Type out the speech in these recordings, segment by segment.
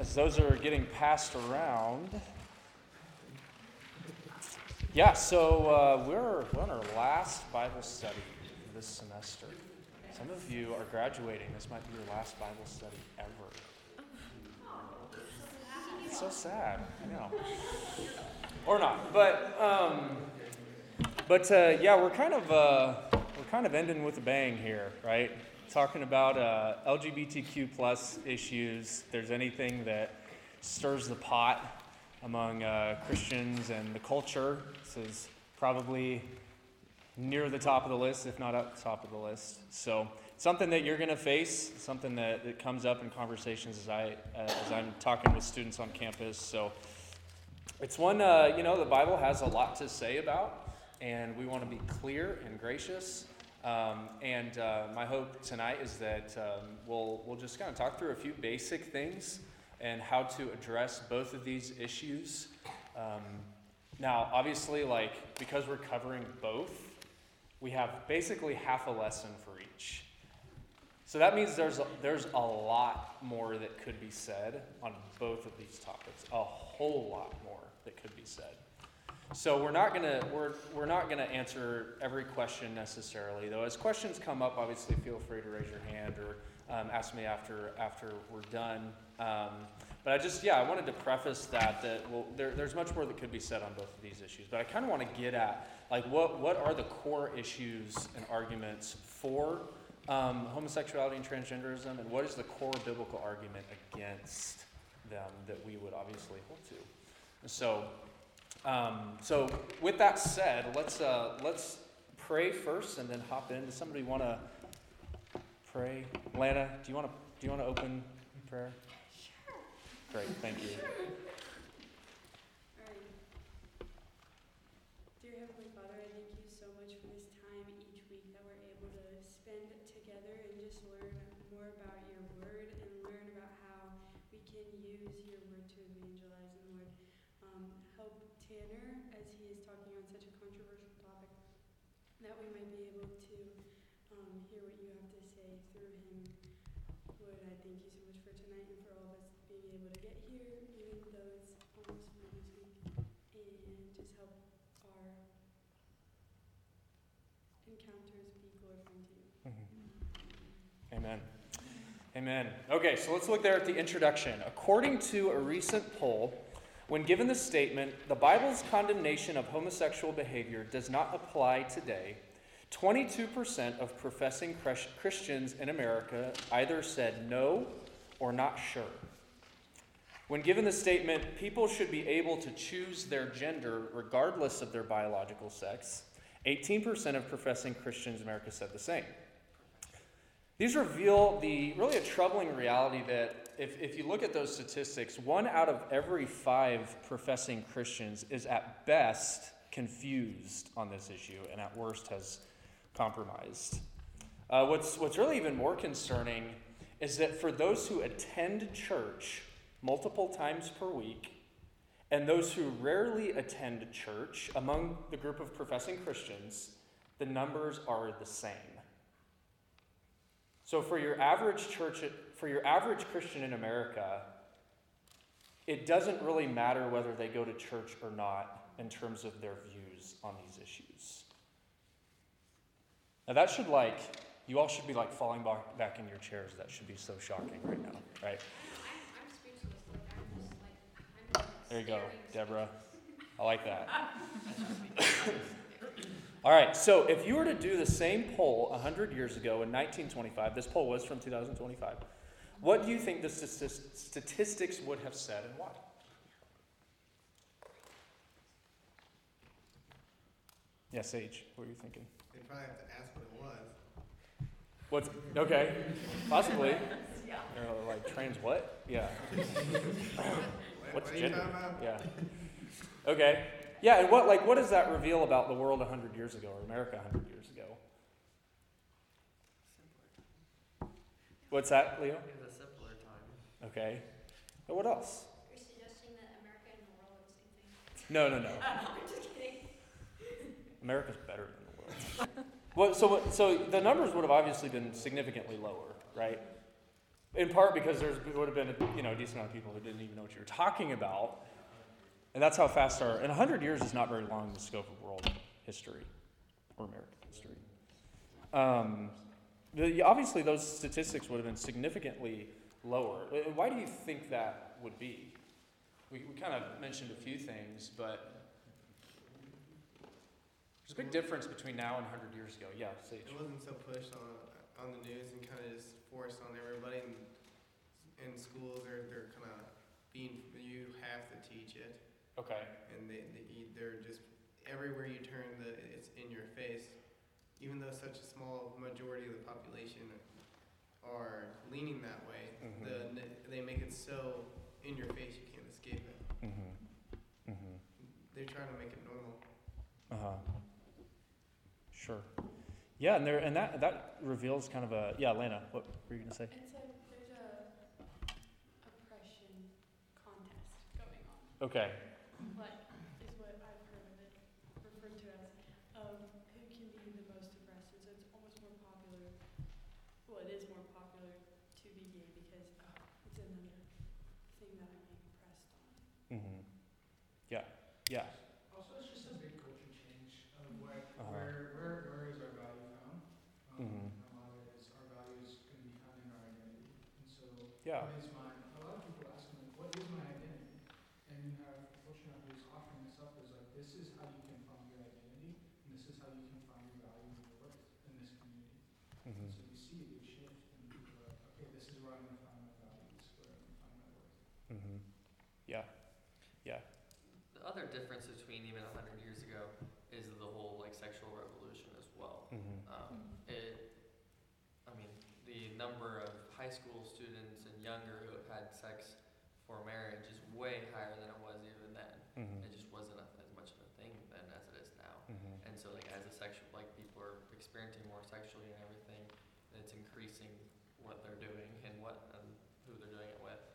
as those are getting passed around. Yeah, so we're on our last Bible study for this semester. Some of you are graduating. This might be your last Bible study ever. It's so sad, I know. Or not, but yeah, we're kind of ending with a bang here, right? Talking about LGBTQ plus issues. If there's anything that stirs the pot among Christians and the culture, this is probably near the top of the list, if not up the top of the list. So something that you're going to face, something that comes up in conversations as I'm talking with students on campus. So it's one, the Bible has a lot to say about, and we want to be clear and gracious. And my hope tonight is that we'll just kind of talk through a few basic things and how to address both of these issues. Now, obviously, because we're covering both, we have basically half a lesson for each. So that means there's a lot more that could be said on both of these topics. A whole lot more that could be said. So we're not gonna answer every question necessarily, though. As questions come up, obviously feel free to raise your hand or ask me after we're done. But I wanted to preface that there's much more that could be said on both of these issues. But I kind of want to get at what are the core issues and arguments for homosexuality and transgenderism, and what is the core biblical argument against them that we would obviously hold to. So with that said, let's pray first and then hop in. Does somebody want to pray? Lana, do you want to open prayer? Sure. Great, thank you. Sure. All right. Dear Heavenly Father, I thank you so much for this time each week that we're able to spend together and just learn more about your word and learn about how we can use your word to evangelize. And Lord, help Tanner as he is talking on such a controversial topic, that we might be able to hear what you have to say through him. Lord, I thank you so much for tonight and for all of us being able to get here, even though it's almost Women's Week, and just help our encounters be glorifying to you. Mm-hmm. Amen. Amen. Okay, so let's look there at the introduction. According to a recent poll, when given the statement, the Bible's condemnation of homosexual behavior does not apply today, 22% of professing Christians in America either said no or not sure. When given the statement, people should be able to choose their gender regardless of their biological sex, 18% of professing Christians in America said the same. These reveal really a troubling reality that if you look at those statistics, 1 out of every 5 professing Christians is at best confused on this issue and at worst has compromised. What's really even more concerning is that for those who attend church multiple times per week and those who rarely attend church among the group of professing Christians, the numbers are the same. So for your average Christian in America, it doesn't really matter whether they go to church or not in terms of their views on these issues. Now that should you all should be falling back in your chairs. That should be so shocking right now, right? I'm speechless. I'm there you go, Deborah. I like that. All right, so if you were to do the same poll 100 years ago in 1925, this poll was from 2025, what do you think the statistics would have said and why? Yeah, Sage, what are you thinking? They probably have to ask what it was. Okay, possibly. Yeah. Trans what? Yeah. What's what are you gender? talking about? Yeah. Okay. Yeah, and what does that reveal about the world 100 years ago, or America 100 years ago? Simpler. What's that, Leo? It was a simpler time. Okay. But what else? You're suggesting that America and the world are the same thing? No. I'm just kidding. America's better than the world. So the numbers would have obviously been significantly lower, right? In part because there would have been a decent amount of people who didn't even know what you were talking about. And that's how fast and 100 years is not very long in the scope of world history or American history. Obviously, those statistics would have been significantly lower. Why do you think that would be? We kind of mentioned a few things, but there's a big difference between now and 100 years ago. Yeah, Sage. It wasn't so pushed on the news and kind of just forced on everybody. And in schools, they're kind of you have to teach it. Okay. And they're just everywhere you turn, it's in your face. Even though such a small majority of the population are leaning that way, they make it so in your face you can't escape it. They're trying to make it normal. Sure. Yeah, and that reveals kind of Lana, what were you gonna say? It's like there's a oppression contest going on. Okay. Like, is what I've heard of it referred to as, who can be the most oppressed. And so it's almost more popular, well, it is more popular to be gay because it's another thing that I'm being pressed on. Yeah. Also, it's just a big culture change of where is our value found? And a lot of it is our values going to be found in our identity. And so, Yeah. a lot of people ask me, what is my identity? And you have a portion of who's offering this up is like, this is how you can find your identity, and this is how you can find your value and your worth in this community. And so you see a big shift, and people are like, okay, this is where I'm going to find my value, this is where I'm going to find my worth. Yeah. The other difference between even 100 years ago is the whole sexual revolution as well. The number of high school students and younger who have had sex before marriage is way higher than it was even then. It just wasn't as much of a thing then as it is now. And so as a sexual, people are experiencing more sexually and everything, and it's increasing what they're doing and who they're doing it with.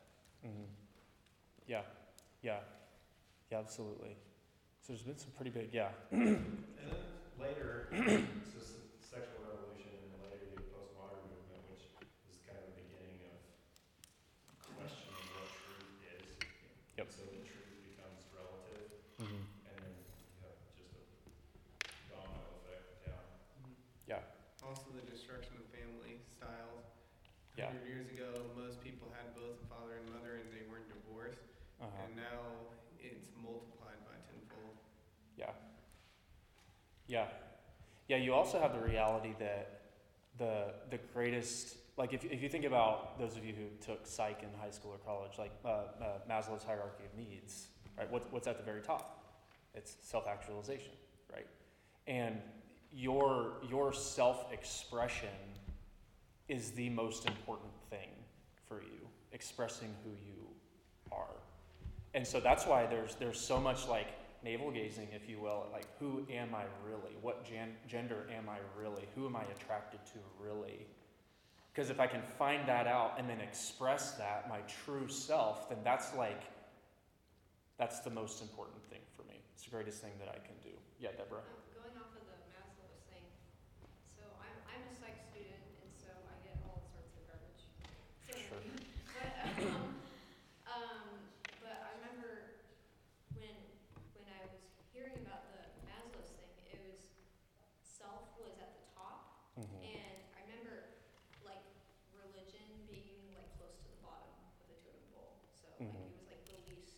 Yeah, absolutely. So there's been some pretty big, And then later, so sexual revolution, and then later you get the postmodern movement, which is kind of the beginning of questioning what truth is. Yep. So the truth becomes relative, and then you have just a domino effect down. Also, the destruction of family styles. Yeah. 100 years ago, most people had both a father and mother, and they weren't divorced. And now it's multiplied by tenfold. Yeah, you also have the reality that the greatest, if you think about those of you who took psych in high school or college, Maslow's hierarchy of needs, right? What's at the very top? It's self-actualization, right? And your self-expression is the most important thing for you, expressing who you are. And so that's why there's so much navel gazing, if you will, who am I really? What gender am I really? Who am I attracted to really? Because if I can find that out and then express that, my true self, then that's the most important thing for me. It's the greatest thing that I can do. Yeah, Deborah? Going off of the Maslow's thing, so I'm a psych student, and so I get all sorts of garbage. Sure. But I remember when I was hearing about the Maslow's thing, it was self was at the top, and I remember religion being close to the bottom of the totem pole. So it was the least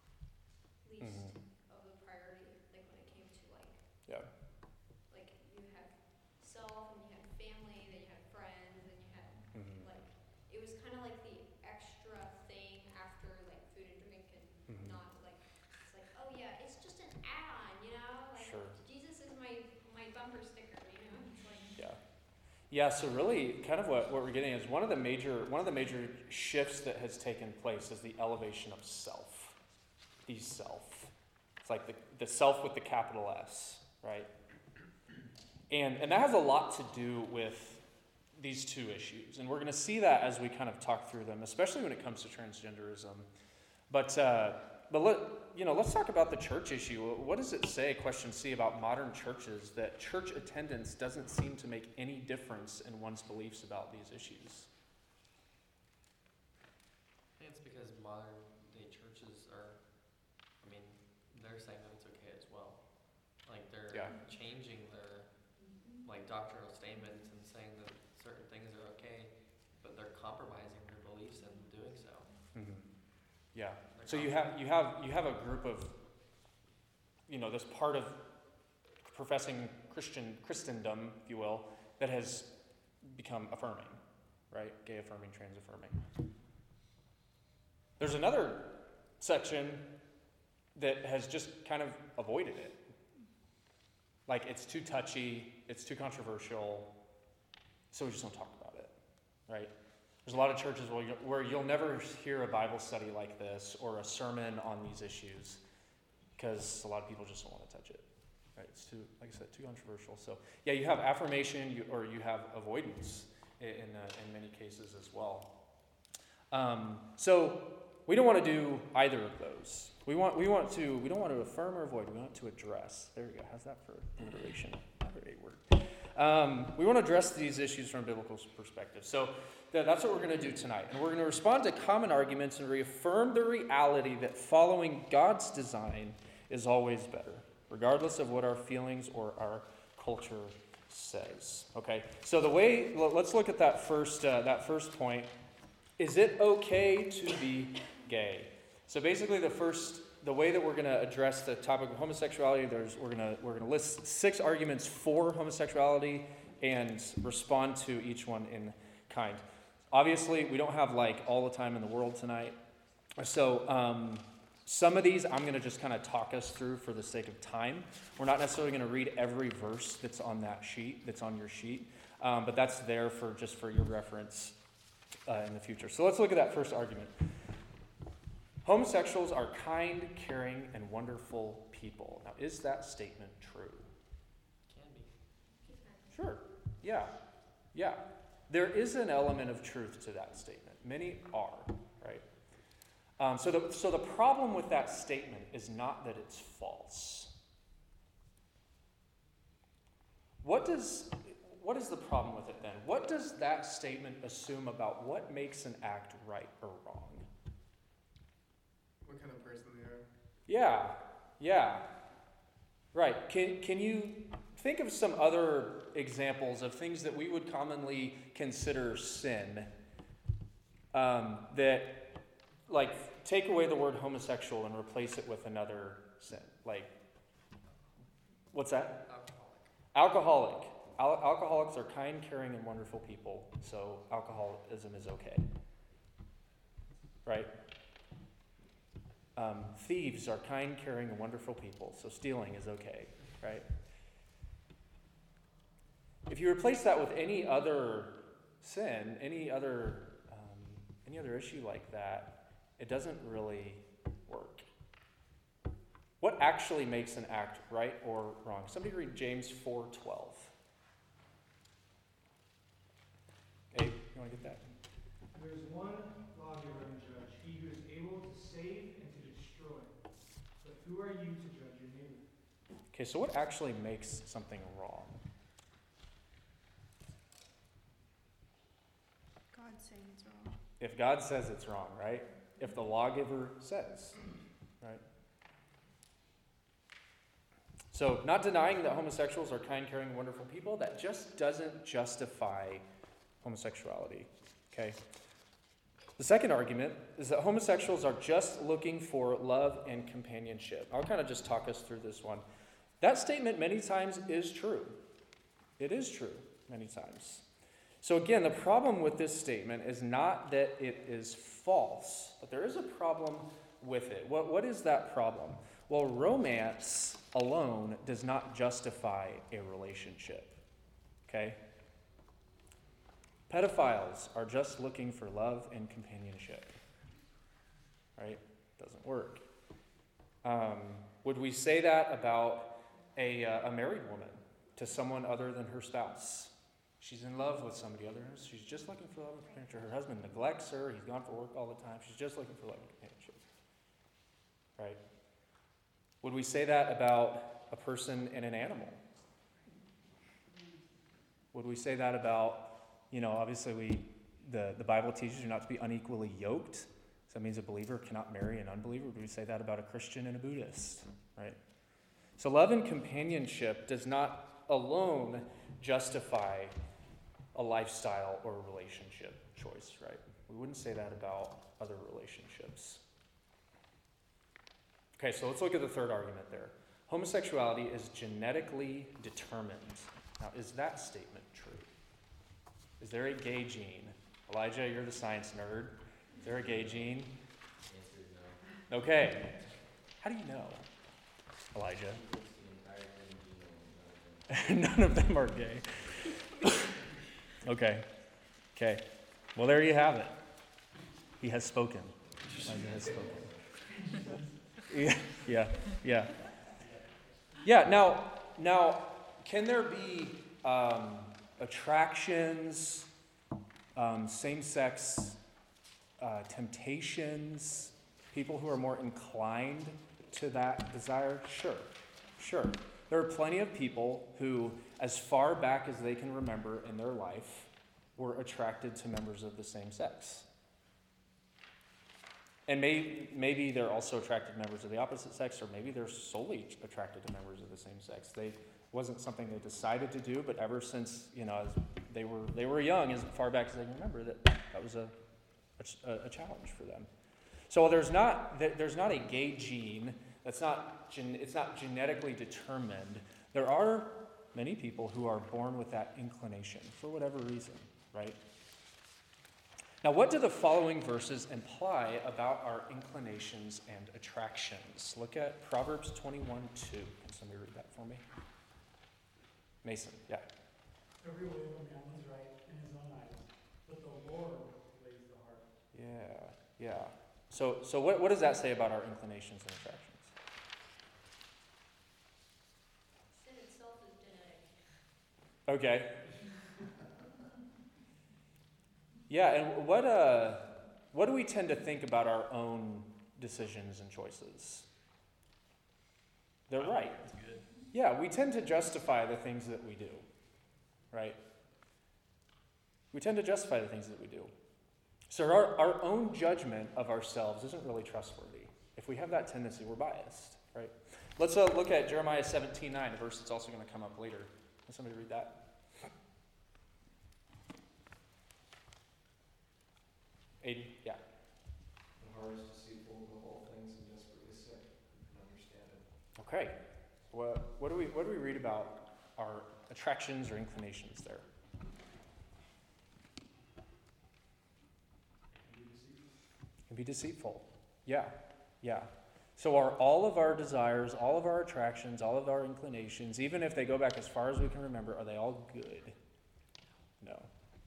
of the priority. When it came to Yeah. you had self, and you had family, then you had friends, and you had it was kind of the extra thing after food and drink, and not it's oh yeah, it's just an add-on, Sure. Jesus is my bumper sticker, It's Yeah, so really kind of what we're getting is one of the major shifts that has taken place is the elevation of self. The self. It's the self with the capital S, right? And that has a lot to do with these two issues. And we're going to see that as we kind of talk through them, especially when it comes to transgenderism. But let's talk about the church issue. What does it say, question C, about modern churches, that church attendance doesn't seem to make any difference in one's beliefs about these issues? think it's because modern day churches are, I mean, they're saying that it's okay as well. Like they're Yeah. changing their like doctrinal statements and saying that certain things are okay, but they're compromising their beliefs in doing so. Yeah. They're So you have a group of, this part of professing Christendom, if you will, that has become affirming, right? Gay affirming, trans affirming. There's another section that has just kind of avoided it. Like it's too touchy, it's too controversial, so we just don't talk about it, right? There's a lot of churches where you'll never hear a Bible study like this or a sermon on these issues because a lot of people just don't want to touch it, right? It's too, like I said, too controversial. So yeah, you have affirmation or you have avoidance in many cases as well. So we don't want to do either of those. We don't want to affirm or avoid. We want to address. There we go. How's that for alliteration? Another A word. We want to address these issues from a biblical perspective. So that's what we're going to do tonight. And we're going to respond to common arguments and reaffirm the reality that following God's design is always better, regardless of what our feelings or our culture says. Okay. So let's look at that first point. Is it okay to be gay? So basically the way that we're going to address the topic of homosexuality, we're going to list 6 arguments for homosexuality and respond to each one in kind. Obviously, we don't have all the time in the world tonight. So some of these I'm going to just kind of talk us through for the sake of time. We're not necessarily going to read every verse that's on that sheet, that's on your sheet, but that's there for your reference in the future. So let's look at that first argument. Homosexuals are kind, caring, and wonderful people. Now, is that statement true? Can be. Sure. Yeah. There is an element of truth to that statement. Many are, right? So the problem with that statement is not that it's false. What is the problem with it then? What does that statement assume about what makes an act right or wrong? What kind of person they are. Yeah. Right. Can you think of some other examples of things that we would commonly consider sin that, take away the word homosexual and replace it with another sin? What's that? Alcoholic. Alcoholics are kind, caring, and wonderful people, so alcoholism is okay. Right? Thieves are kind, caring, and wonderful people, so stealing is okay, right? If you replace that with any other sin, any other issue like that, it doesn't really work. What actually makes an act right or wrong? Somebody read James 4:12. Okay, you want to get that? There is one lawgiver and judge, he who is able to save and to destroy. But who are you to judge your neighbor? Okay, so what actually makes something wrong? God saying it's wrong. If God says it's wrong, right? If the lawgiver says, right? So, not denying that homosexuals are kind, caring, wonderful people, that just doesn't justify homosexuality, okay? The second argument is that homosexuals are just looking for love and companionship. I'll kind of just talk us through this one. That statement many times is true. It is true many times. So again, the problem with this statement is not that it is false, but there is a problem with it. What is that problem? Well, romance alone does not justify a relationship, okay? Pedophiles are just looking for love and companionship, right? Doesn't work. Would we say that about a married woman to someone other than her spouse? She's in love with somebody other. She's just looking for love and companionship. Her husband neglects her. He's gone for work all the time. She's just looking for love and companionship, right? Would we say that about a person and an animal? Would we say that about, obviously the Bible teaches you not to be unequally yoked So that means a believer cannot marry an unbeliever? Do we say that about a Christian and a Buddhist, right? So love and companionship does not alone justify a lifestyle or a relationship choice, right? We wouldn't say that about other relationships. Okay, so let's look at the third argument there. Homosexuality is genetically determined. Now, is that statement true? Is there a gay gene? Elijah, you're the science nerd. Is there a gay gene? Answer is no. Okay. How do you know, Elijah? None of them are gay. Okay. Okay. Well, there you have it. He has spoken. Elijah has spoken. Yeah. Now, can there be attractions, same-sex temptations, people who are more inclined to that desire? Sure. There are plenty of people who, as far back as they can remember in their life, were attracted to members of the same sex. And maybe they're also attracted to members of the opposite sex, or maybe they're solely attracted to members of the same sex. Wasn't something they decided to do, but ever since, as they were young, as far back as they can remember, that was a challenge for them. So there's not a gay gene. It's not genetically determined. There are many people who are born with that inclination for whatever reason, right? Now, what do the following verses imply about our inclinations and attractions? Look at Proverbs 21:2. Can somebody read that for me? Mason, yeah. Every way of a man is right in his own eyes, but the Lord weighs the heart. Yeah. So what does that say about our inclinations and attractions? Sin itself is genetic. Okay. Yeah, and what do we tend to think about our own decisions and choices? They're right. That's good. Yeah, we tend to justify the things that we do, right? We tend to justify the things that we do. So our own judgment of ourselves isn't really trustworthy. If we have that tendency, we're biased, right? Let's look at Jeremiah 17:9, a verse that's also going to come up later. Can somebody read that? Aiden? Yeah. The heart is deceitful above all things and desperately sick. And understand it. Okay. What do we read about our attractions or inclinations there? Can be deceitful. Yeah. So are all of our desires, all of our attractions, all of our inclinations, even if they go back as far as we can remember, are they all good? No.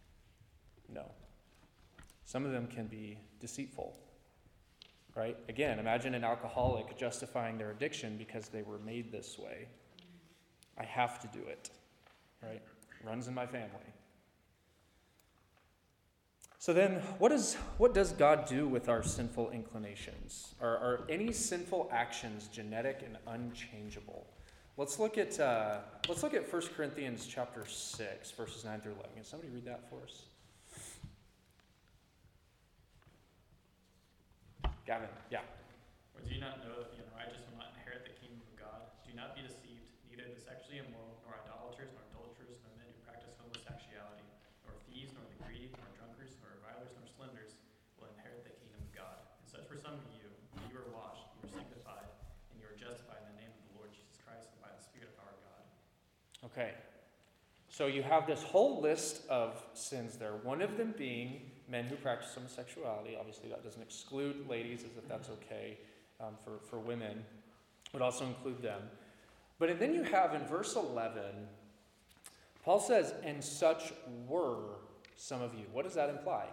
Some of them can be deceitful, right? Again, imagine an alcoholic justifying their addiction because they were made this way. I have to do it, right? Runs in my family. So then, what does God do with our sinful inclinations? Are any sinful actions genetic and unchangeable? Let's look at 1 Corinthians chapter 6, verses 9 through 11. Can somebody read that for us? Gavin, yeah. Or do you not know that the unrighteous will not inherit the kingdom of God? Do not be deceived. Neither the sexually immoral, nor idolaters, nor adulterers, nor men who practice homosexuality, nor thieves, nor the greedy, nor drunkards, nor revilers, nor slanderers will inherit the kingdom of God. And such were some of you. You were washed, you were sanctified, and you were justified in the name of the Lord Jesus Christ and by the Spirit of our God. Okay. So you have this whole list of sins there, one of them being men who practice homosexuality. Obviously, that doesn't exclude ladies, as if that's okay for women. It would also include them. But then you have in verse 11, Paul says, and such were some of you. What does that imply?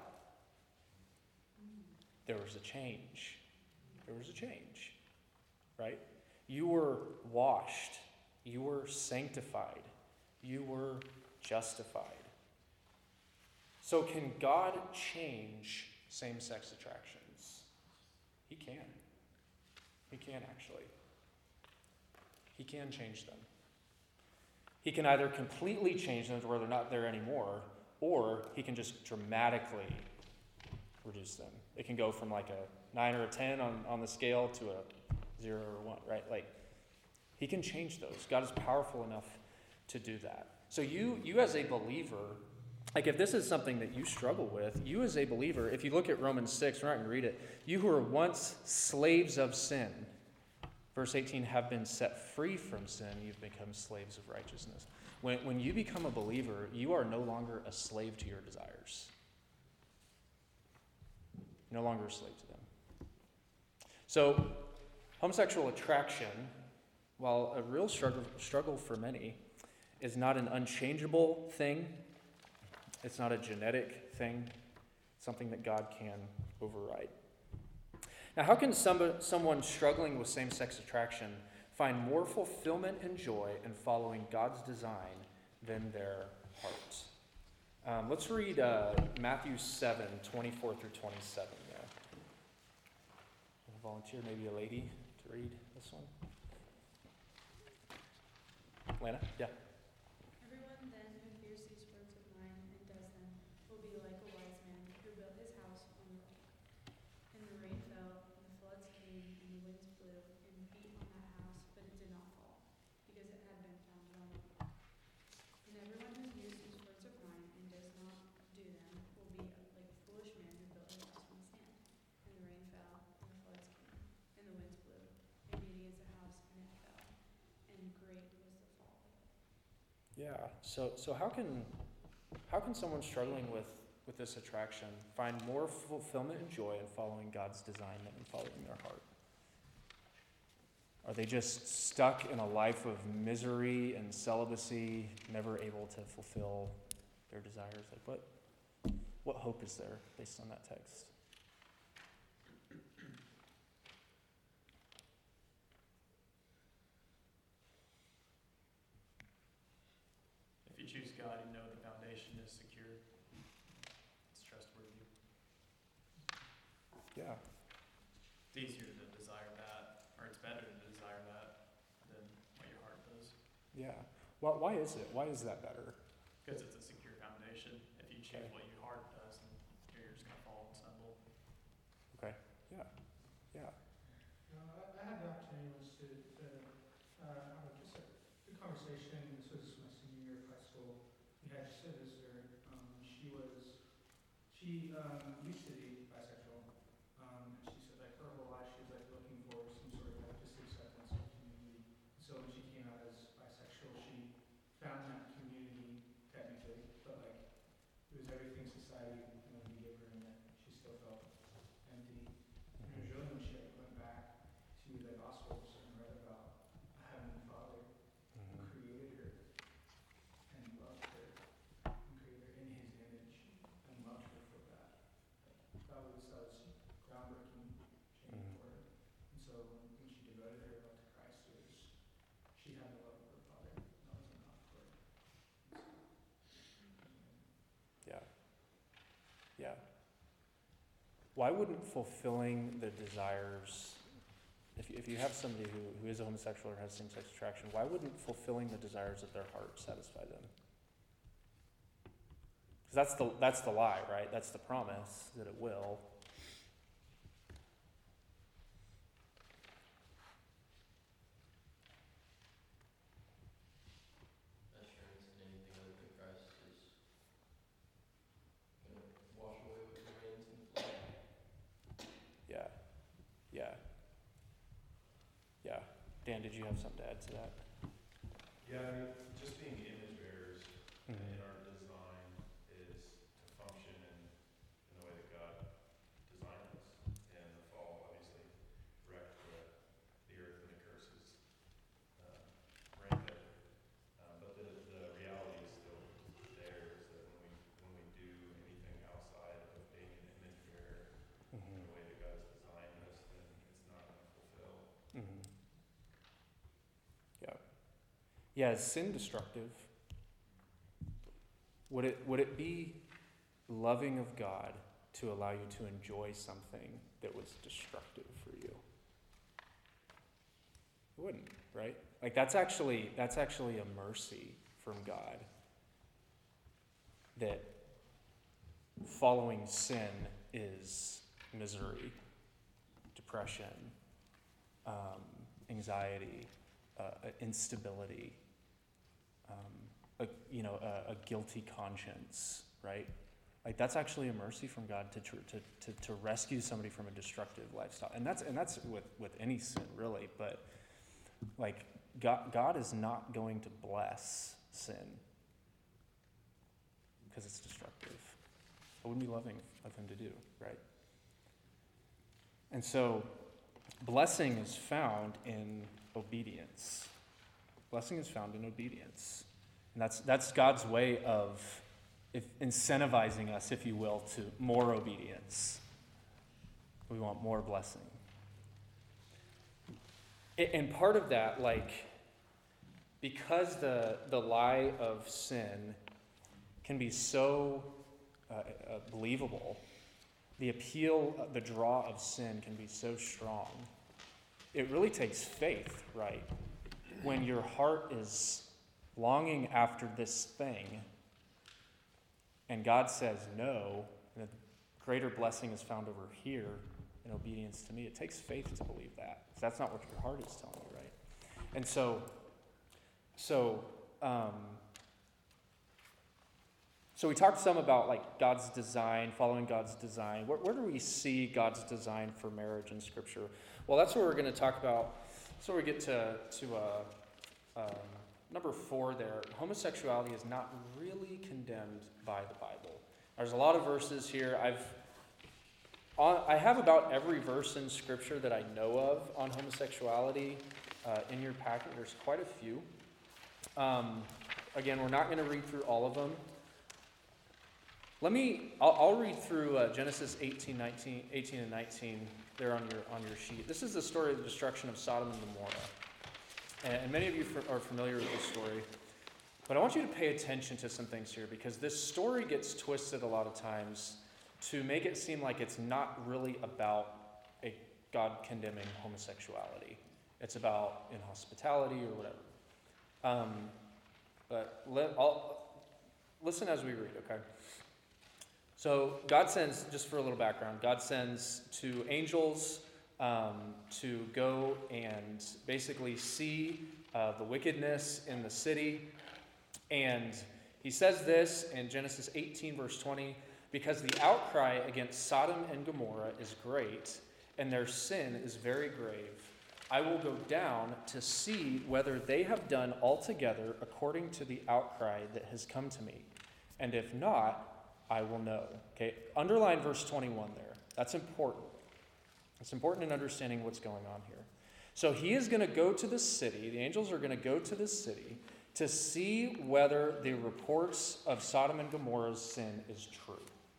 There was a change. Right? You were washed. You were sanctified. You were justified. So can God change same-sex attractions? He can. He can, actually. He can change them. He can either completely change them to where they're not there anymore, or he can just dramatically reduce them. It can go from like a 9 or a 10 on the scale to a 0 or 1, right? Like, he can change those. God is powerful enough to do that. So you as a believer, like if this is something that you struggle with, you as a believer, if you look at Romans 6, we're not going to read it, you who were once slaves of sin, verse 18, have been set free from sin, you've become slaves of righteousness. When you become a believer, you are no longer a slave to your desires. No longer a slave to them. So, homosexual attraction, while a real struggle for many, is not an unchangeable thing. It's not a genetic thing. It's something that God can override. Now, how can someone struggling with same-sex attraction find more fulfillment and joy in following God's design than their hearts? Let's read Matthew 7, 24 through 27 there. I'll volunteer maybe a lady to read this one. Lana? Yeah. Everyone then who hears these words of mine and does them will be like a wise man who built his house on the rock. And the rain fell, and the floods came, and the winds blew and beat on that house, but it did not fall, because it had been founded on the rock. And everyone who hears these words of mine and does not do them will be like a foolish man who built his house on the sand. And the rain fell, and the floods came, and the winds blew and beat against the house, and it fell. And great was the fall of it. Yeah. So how can someone struggling with this attraction find more fulfillment and joy in following God's design than in following their heart? Are they just stuck in a life of misery and celibacy, never able to fulfill their desires? Like what hope is there based on that text? If you choose God, you know the foundation is secure. It's trustworthy. Yeah. It's easier to desire that, or it's better to desire that than what your heart does. Yeah. Well, why is it? Why is that better? Because it's a secure foundation. If you choose Okay. what your heart does, then you're just going to fall and stumble. Okay. Yeah. Yeah. I had the opportunity once to have just a good conversation. This was my senior year of high school. We had just a visitor. She used to be bisexual. And she said like her whole life she was like looking for some sort of like just acceptance in the community. So when she came out as bisexual, she found that community technically, but like it was everything society would give her, and that she still felt empty. And it was really when she like went back to the Gospels and read about a Heavenly Father who created her and loved her and created her in His image and loved her for that. That was groundbreaking change for her. And so when she devoted her love to Christ, she had the love of her Father. That was enough for her. Yeah. Yeah. Why wouldn't fulfilling the desires, if you have somebody who is a homosexual or has same-sex attraction, why wouldn't fulfilling the desires of their heart satisfy them? Because that's the lie, right? That's the promise that it will. Assurance in anything other than Christ is going to wash away with the rains and flood. Yeah. Yeah. Yeah. Dan, did you have something to add to that? Yeah, I mean, just being image bearers in our design is to function in the way that God designed us. And the fall obviously wrecked the earth and the curses rampant. But the reality is still there, is that when we do anything outside of being an image bearer in the way that God has designed us, then it's not going to fulfill. Yeah. Yeah, is sin destructive? Would it be loving of God to allow you to enjoy something that was destructive for you? It wouldn't, right? Like that's actually a mercy from God. That following sin is misery. depression, anxiety, instability, a guilty conscience, right? Like that's actually a mercy from God to rescue somebody from a destructive lifestyle, and that's with any sin really. But like God is not going to bless sin because it's destructive. It wouldn't be loving of him to do, right? And so blessing is found in obedience. Blessing is found in obedience. And that's God's way of incentivizing us, if you will, to more obedience. We want more blessing. And part of that, like, because the lie of sin can be so believable, the appeal, the draw of sin can be so strong, it really takes faith, right? When your heart is longing after this thing, and God says no, and the greater blessing is found over here in obedience to me, it takes faith to believe that. Because that's not what your heart is telling you, right? And so we talked some about like God's design, following God's design. Where do we see God's design for marriage in Scripture? Well, that's what we're going to talk about. So we get to number 4 there. Homosexuality is not really condemned by the Bible. There's a lot of verses here. I have about every verse in Scripture that I know of on homosexuality in your packet. There's quite a few. Again, we're not going to read through all of them. I'll read through Genesis 18 and 19 there on your sheet. This is the story of the destruction of Sodom and Gomorrah. And many of you are familiar with this story. But I want you to pay attention to some things here, because this story gets twisted a lot of times to make it seem like it's not really about a God condemning homosexuality. It's about inhospitality or whatever. But listen as we read, okay? So God sends, just for a little background, God sends 2 angels to go and basically see the wickedness in the city. And he says this in Genesis 18, verse 20, because the outcry against Sodom and Gomorrah is great, and their sin is very grave. I will go down to see whether they have done altogether according to the outcry that has come to me. And if not, I will know. Okay, underline verse 21 there. That's important. It's important in understanding what's going on here. So he is going to go to the city. The angels are going to go to the city to see whether the reports of Sodom and Gomorrah's sin is true.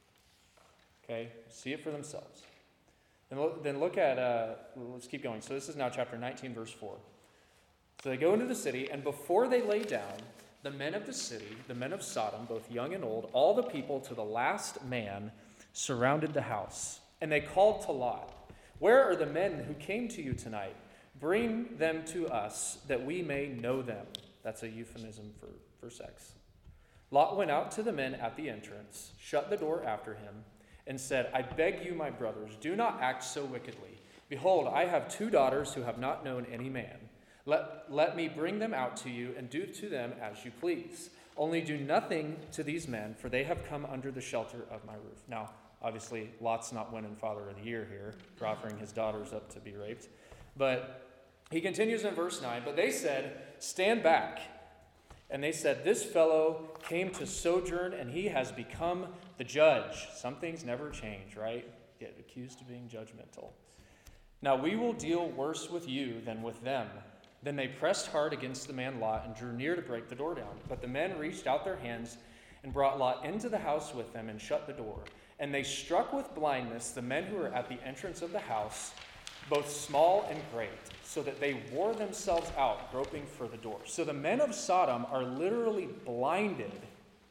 Okay, see it for themselves. Then look at, let's keep going. So this is now chapter 19, verse 4. So they go into the city, and before they lay down, the men of the city, the men of Sodom, both young and old, all the people to the last man, surrounded the house. And they called to Lot, "Where are the men who came to you tonight? Bring them to us, that we may know them." That's a euphemism for sex. Lot went out to the men at the entrance, shut the door after him, and said, "I beg you, my brothers, do not act so wickedly. Behold, I have 2 daughters who have not known any man. Let me bring them out to you, and do to them as you please. Only do nothing to these men, for they have come under the shelter of my roof." Now, obviously, Lot's not winning Father of the Year here for offering his daughters up to be raped. But he continues in verse 9, "But they said, 'Stand back.' And they said, 'This fellow came to sojourn, and he has become the judge.'" Some things never change, right? Get accused of being judgmental. "Now we will deal worse with you than with them." Then they pressed hard against the man Lot and drew near to break the door down. But the men reached out their hands and brought Lot into the house with them and shut the door. And they struck with blindness the men who were at the entrance of the house, both small and great, so that they wore themselves out, groping for the door. So the men of Sodom are literally blinded,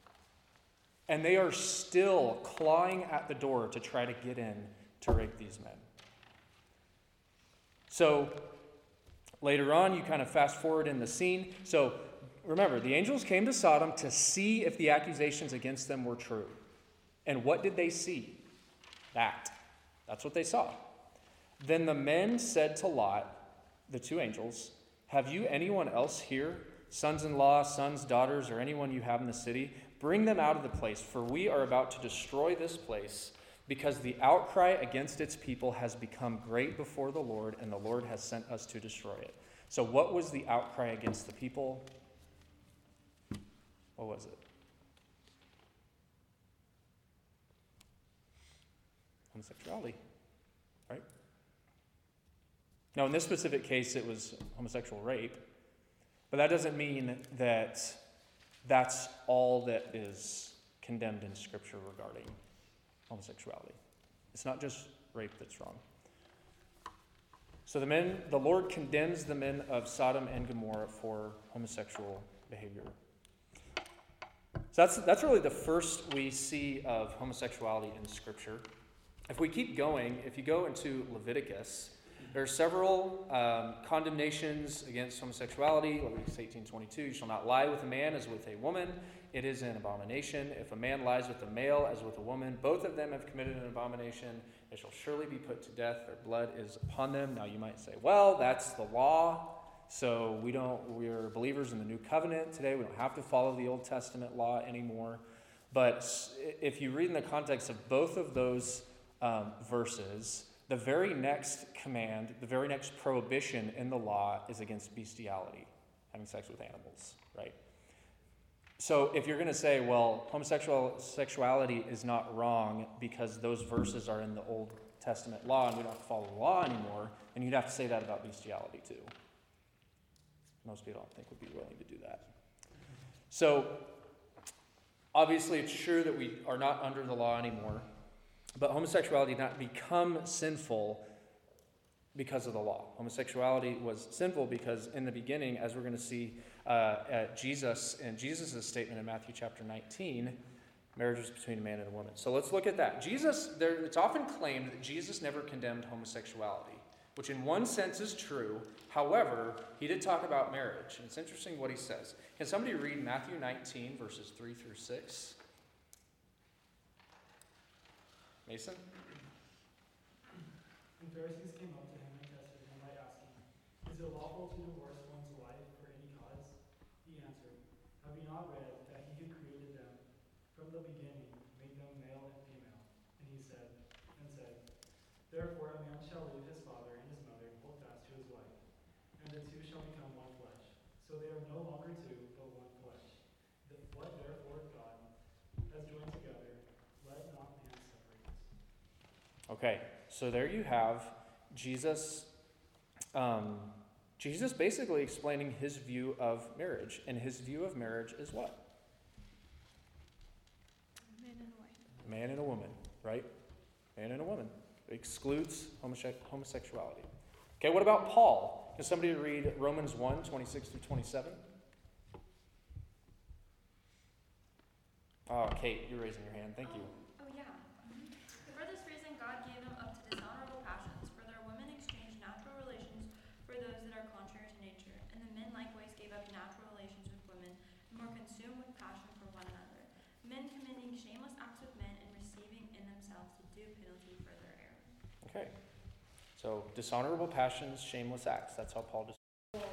and they are still clawing at the door to try to get in to rape these men. So later on, you kind of fast forward in the scene. So remember, the angels came to Sodom to see if the accusations against them were true. And what did they see? That's what they saw. Then the men said to Lot, the two angels, have you anyone else here, sons-in-law, sons, daughters, or anyone you have in the city? Bring them out of the place, for we are about to destroy this place, because the outcry against its people has become great before the Lord, and the Lord has sent us to destroy it. So what was the outcry against the people? What was it? Homosexuality, right? Now, in this specific case, it was homosexual rape, but that doesn't mean that that's all that is condemned in Scripture regarding homosexuality. It's not just rape that's wrong. So the Lord condemns the men of Sodom and Gomorrah for homosexual behavior. So that's really the first we see of homosexuality in Scripture. If we keep going, if you go into Leviticus, there are several condemnations against homosexuality. Leviticus 18:22, you shall not lie with a man as with a woman. It is an abomination. If a man lies with a male as with a woman, both of them have committed an abomination. They shall surely be put to death. Their blood is upon them. Now you might say, well, that's the law. So we're believers in the new covenant today. We don't have to follow the Old Testament law anymore. But if you read in the context of both of those verses, the very next command, the very next prohibition in the law is against bestiality, having sex with animals, right? So if you're going to say, well, homosexuality is not wrong because those verses are in the Old Testament law and we don't have to follow the law anymore, then you'd have to say that about bestiality too. Most people, I don't think, would be willing to do that. So obviously it's true that we are not under the law anymore, but homosexuality did not become sinful because of the law. Homosexuality was sinful because in the beginning, as we're going to see at Jesus statement in Matthew chapter 19, marriage was between a man and a woman. So let's look at that. It's often claimed that Jesus never condemned homosexuality, which in one sense is true. However, he did talk about marriage. And it's interesting what he says. Can somebody read Matthew 19, verses 3 through 6? Mason? And Pharisees came up to him and tested him by asking, is it lawful to divorce one's wife for any cause? He answered, have you not read that he who created them from the beginning made them male and female? And he said, therefore a man shall leave his father and his mother and hold fast to his wife, and the two shall become one flesh. So they are no longer two, but one flesh. What therefore God has joined together, let not man separate. Okay, so there you have Jesus. Jesus basically explaining his view of marriage, and his view of marriage is what? Man and a wife. Man and a woman, right? Man and a woman. It excludes homosexuality. Okay, what about Paul? Can somebody read Romans 1, 26 through 27? Oh, Kate, you're raising your hand. Thank you. Oh, yeah. For this reason, God gave them up to dishonorable passions, for their women exchanged natural relations for those that are contrary to nature. And the men likewise gave up natural relations with women, and were consumed with passion for one another, men committing shameless acts with men and receiving in themselves the due penalty for their error. Okay, so dishonorable passions, shameless acts. That's how Paul describes.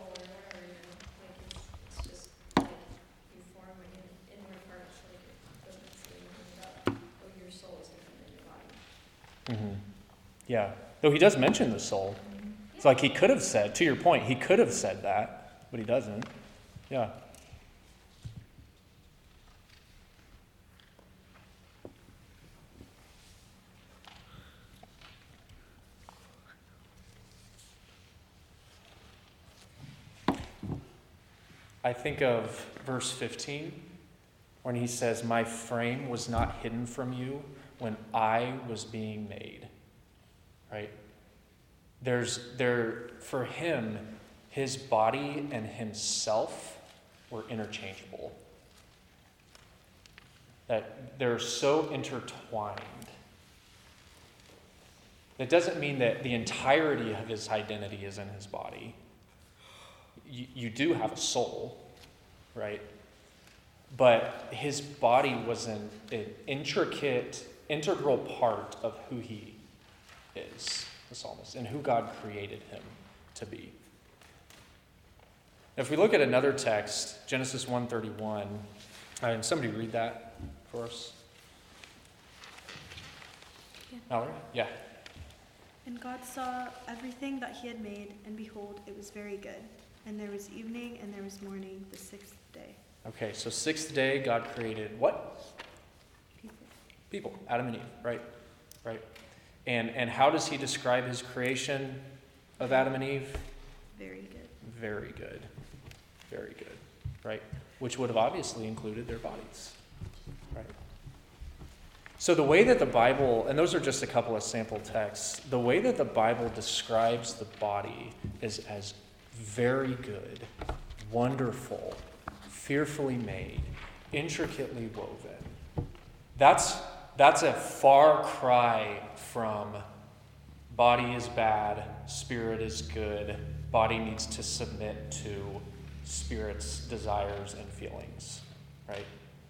It's just like you form an inward parts, like it doesn't say anything about, oh, your soul is different than your body. Mm-hmm. Yeah, though he does mention the soul. It's like he could have said, to your point, he could have said that, but he doesn't. Yeah. I think of verse 15 when he says, my frame was not hidden from you when I was being made. Right? For him, his body and himself were interchangeable. That they're so intertwined. That doesn't mean that the entirety of his identity is in his body. You do have a soul, right? But his body was an integral part of who he is. the psalmist, and who God created him to be. If we look at another text, Genesis 1:31, and somebody read that for us. Yeah. Mallory? Yeah. And God saw everything that he had made, and behold, it was very good. And there was evening, and there was morning, the sixth day. Okay, so sixth day, God created what? People. People, Adam and Eve, right? Right. And how does he describe his creation of Adam and Eve? Very good. Very good. Very good, right? Which would have obviously included their bodies, right? So the way that the Bible, and those are just a couple of sample texts, the way that the Bible describes the body is as very good, wonderful, fearfully made, intricately woven. That's a far cry from body is bad, spirit is good, body needs to submit to spirit's desires and feelings, right?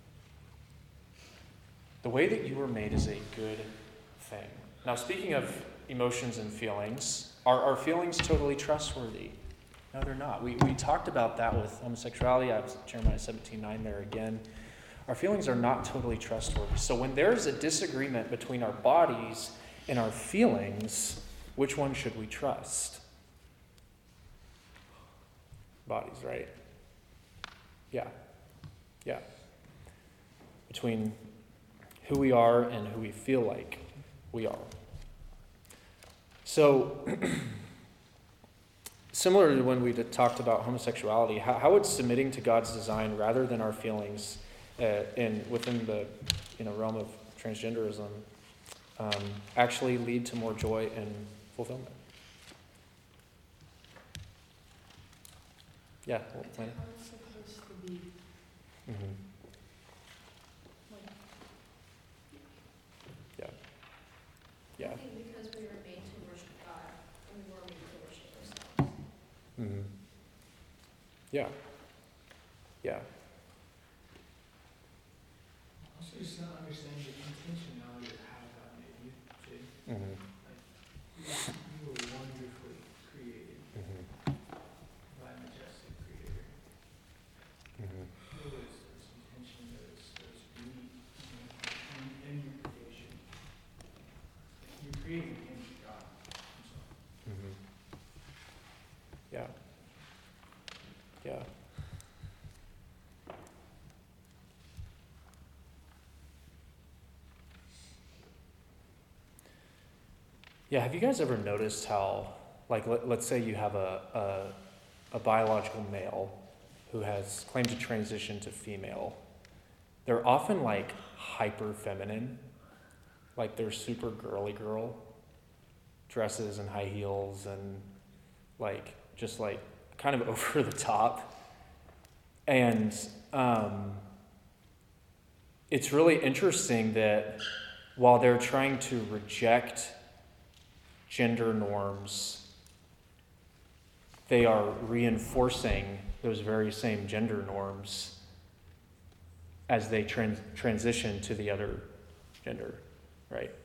The way that you were made is a good thing. Now, speaking of emotions and feelings, are our feelings totally trustworthy? No, they're not. We talked about that with homosexuality. I was chairman of 17.9 there again. Our feelings are not totally trustworthy. So when there's a disagreement between our bodies and our feelings, which one should we trust? Bodies, right? Yeah. Yeah. Between who we are and who we feel like we are. So, similar to when we talked about homosexuality, how would submitting to God's design rather than our feelings within the realm of transgenderism actually lead to more joy and fulfillment? Yeah, well, Lana? How it's supposed to be. Mm-hmm. Yeah. Yeah. I think because we were made to worship God, and we were made to worship ourselves. Mm-hmm. Yeah. Yeah. Also, just not understanding the intentionality of how God made you, too. Mm-hmm. You were wonderfully created Mm-hmm. by a majestic creator. Mm-hmm. There was intention, there was beauty in your creation. You're creating the image of God himself. Mm-hmm. Yeah. Yeah. Yeah, have you guys ever noticed how, like, let's say you have a biological male who has claimed to transition to female. They're often, like, hyper feminine. Like, they're super girly girl. Dresses and high heels and, like, just, like, kind of over the top. And it's really interesting that while they're trying to reject gender norms, they are reinforcing those very same gender norms as they transition to the other gender, right?